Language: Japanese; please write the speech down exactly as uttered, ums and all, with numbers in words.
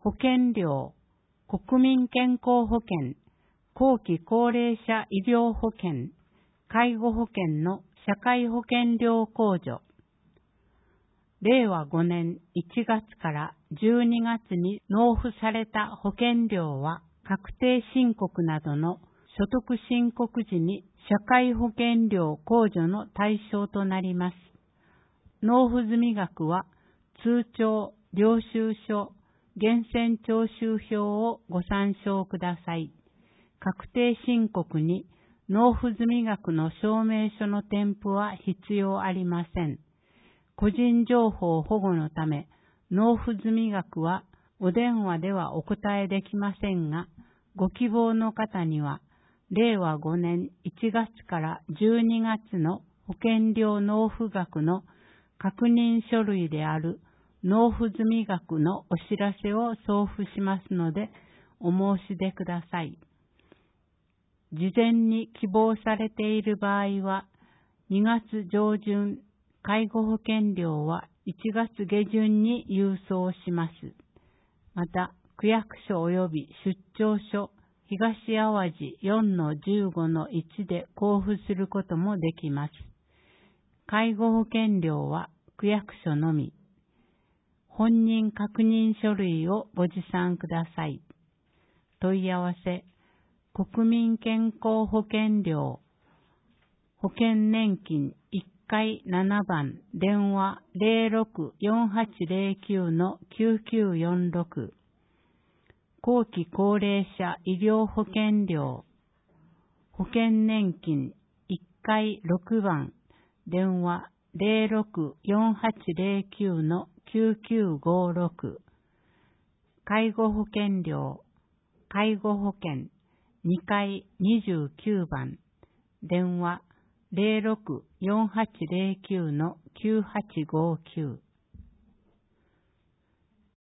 保険料、国民健康保険、後期高齢者医療保険、介護保険の社会保険料控除。れいわごねんいちがつからじゅうにがつに納付された保険料は確定申告などの所得申告時に社会保険料控除の対象となります。納付済み額は通帳、領収書、源泉徴収票をご参照ください。確定申告に納付済み額の証明書の添付は必要ありません。個人情報保護のため、納付済み額はお電話ではお答えできませんが、ご希望の方には、れいわごねんいちがつからじゅうにがつの保険料納付額の確認書類である納付済み額のお知らせを送付しますので、お申し出ください。事前に希望されている場合は、にがつ上旬、介護保険料はいちがつ下旬に郵送します。また、区役所及び出張所、東淡路 よんのじゅうごのいち で交付することもできます。介護保険料は区役所のみ。本人確認書類をご持参ください。問い合わせ、国民健康保険料、保険年金いっかいななばん、電話 ゼロろく よんはちゼロきゅう のきゅうきゅうよんろく、後期高齢者医療保険料、保険年金いっかいろくばん、電話 ゼロろく よんはちゼロきゅう のきゅうきゅうごろく、介護保険料、介護保険にかいにじゅうきゅうばん、電話ゼロろく よんはちゼロきゅう のきゅうはちごきゅう